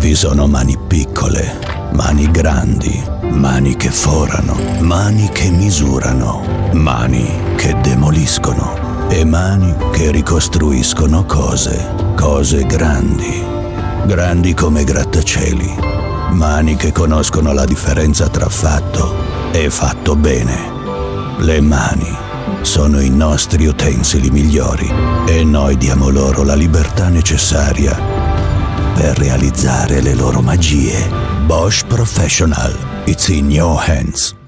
Vi sono mani piccole, mani grandi, mani che forano, mani che misurano, mani che demoliscono e mani che ricostruiscono cose grandi, grandi come grattacieli, mani che conoscono la differenza tra fatto e fatto bene. Le mani sono i nostri utensili migliori e noi diamo loro la libertà necessaria per realizzare le loro magie. Bosch Professional. It's in your hands.